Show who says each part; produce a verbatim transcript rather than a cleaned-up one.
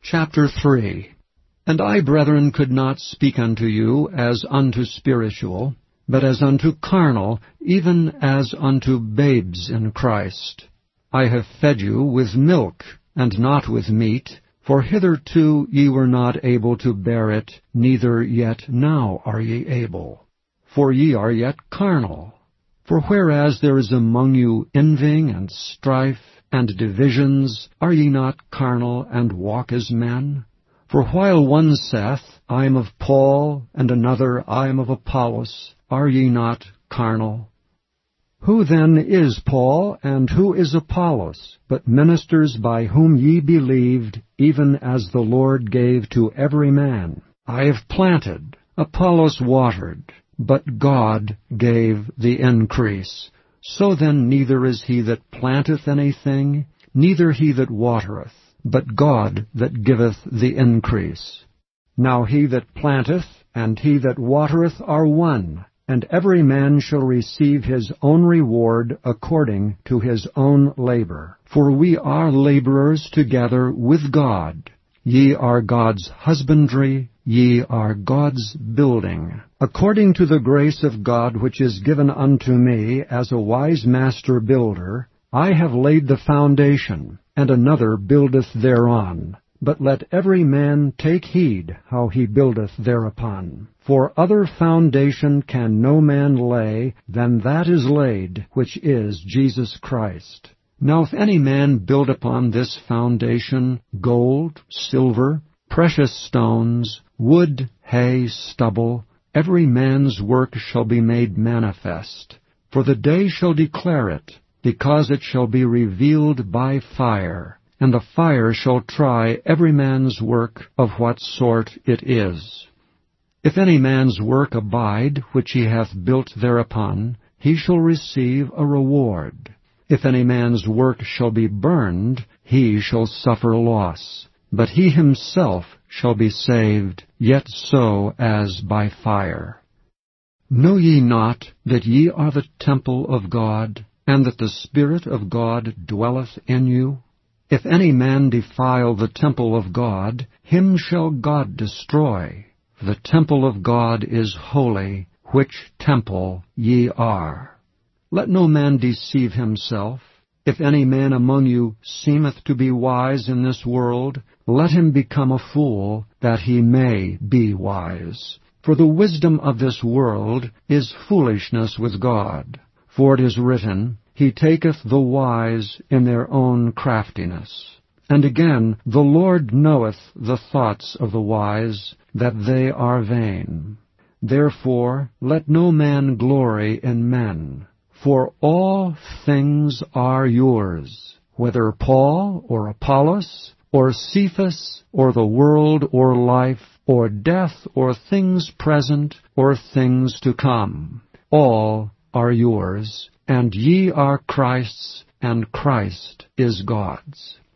Speaker 1: Chapter three. And I, brethren, could not speak unto you as unto spiritual, but as unto carnal, even as unto babes in Christ. I have fed you with milk, and not with meat, for hitherto ye were not able to bear it, neither yet now are ye able. For ye are yet carnal. For whereas there is among you envying and strife, and divisions, are ye not carnal, and walk as men? For while one saith, I am of Paul, and another, I am of Apollos, are ye not carnal? Who then is Paul, and who is Apollos, but ministers by whom ye believed, even as the Lord gave to every man? I have planted, Apollos watered, but God gave the increase. So then neither is he that planteth anything, neither he that watereth, but God that giveth the increase. Now he that planteth and he that watereth are one, and every man shall receive his own reward according to his own labor. For we are laborers together with God. Ye are God's husbandry, ye are God's building. According to the grace of God which is given unto me as a wise master builder, I have laid the foundation, and another buildeth thereon. But let every man take heed how he buildeth thereupon. For other foundation can no man lay than that is laid, which is Jesus Christ. Now if any man build upon this foundation gold, silver, precious stones, wood, hay, stubble, every man's work shall be made manifest. For the day shall declare it, because it shall be revealed by fire, and the fire shall try every man's work of what sort it is. If any man's work abide, which he hath built thereupon, he shall receive a reward. If any man's work shall be burned, he shall suffer loss, but he himself shall be saved, yet so as by fire. Know ye not that ye are the temple of God, and that the Spirit of God dwelleth in you? If any man defile the temple of God, him shall God destroy. The temple of God is holy, which temple ye are. Let no man deceive himself. If any man among you seemeth to be wise in this world, let him become a fool, that he may be wise. For the wisdom of this world is foolishness with God. For it is written, He taketh the wise in their own craftiness. And again, the Lord knoweth the thoughts of the wise, that they are vain. Therefore let no man glory in men. For all things are yours, whether Paul or Apollos, or Cephas, or the world, or life, or death, or things present, or things to come. All are yours, and ye are Christ's, and Christ is God's.